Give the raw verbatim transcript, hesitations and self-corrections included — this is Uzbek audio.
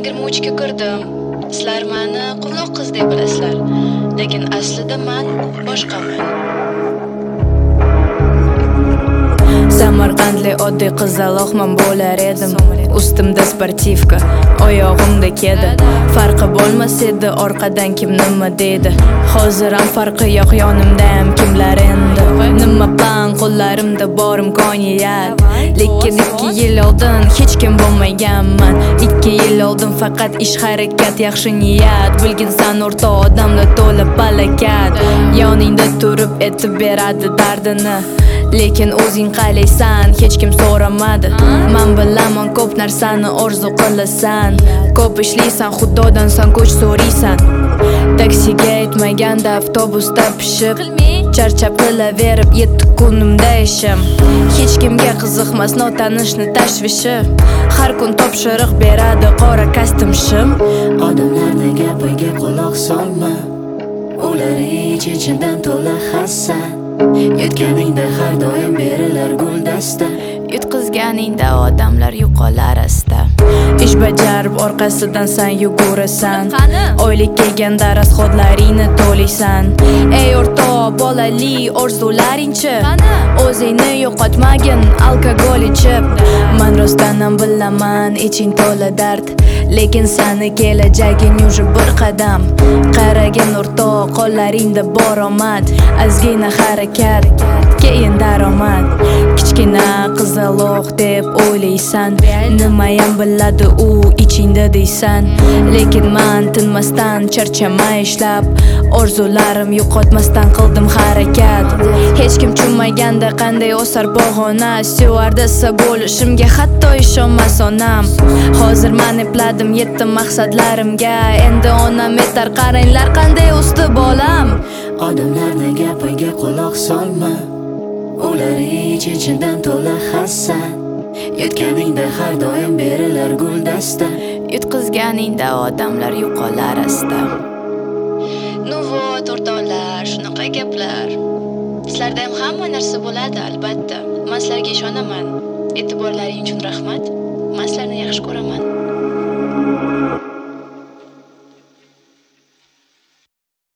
yigirma uch ga kirdim. Sizlar meni quvnoq qiz deb bilasizlar, lekin aslida men boshqaman. Samarqandli oddiy qizaloqman bo'lar edim. Ustimda sportivka, oyog'imda kedi. Farqi bo'lmas edi orqadan kim nima deydi. Hozir ham farqi yo'q yonimda ham kimlar endi. Nima plan qo'llarimda bor imkoniyat. Lekin ikki yil oldin hech kim bo'lmaganman. ikki yil oldin faqat ish harakat, yaxshi niyat. Bilginsan o'rta odamda to'la palakat. Yoningda turib aytib beradi dardini. Lekin o'zing qalaysan, hech kim so'ramadi. Men bilaman ko'p narsani orzu qilasan. Ko'p ishlaysan, xudodan san kuch so'raysan. Taksiga aytmaganda avtobusda pishib, charchab qilaverib yetti kunimda ishim. Hech kimga qiziqmas notanishni tashvishi. Har kun topshiriq beradi qora kostyum-shim. Odamlarning gapiga quloq solma. Ular ich-ichidan to'la hasad. Yutganingda har doim berilar guldasta. Yutqizganingda odamlar yo'qolar asta. Ish bajarib orqasidan san yugurasan. Oylik kelganda rasxodlaringni to'laysan. Ey o'rtoq, bolali orzularingchi? O'zingni yo'qotmagin alkogol ichib. Men rostdan ham bilaman iching to'la dard, lekin sani kelajaging уже bir qadam. Qaragin o'rtoq, qo'llaringda bor omad. Ozgina harakat, keyin daromad. Kichkina qizaloq deb o'ylaysan, nimayam biladi u ichingda deysan. Lekin men tinmasdan charchamay ishlab, orzularim yo'qotmasdan qildim harakat. Hech kim tushunmaganda qanday o'sar pog'ona. Stewardessa bo'lishimga hatto ishonmas onam. Hozir men epladim yetti maqsadlarimga. Endi onam aytar, qaranglar qanday usti bolam. Odamlarning gapiga quloq solma. Ular ich-ichidan to'la hasad. Yutganingda har doim berilar guldasta. Yutqizganingda odamlar yo'qolar asta. Nu vot o'rtoqlar, shunaqa gaplar. Sizlarda ham hamma narsa bo'ladi albatta. Men sizlarga ishonaman. E'tiborlaring uchun rahmat. Men sizlarni yaxshi ko'raman.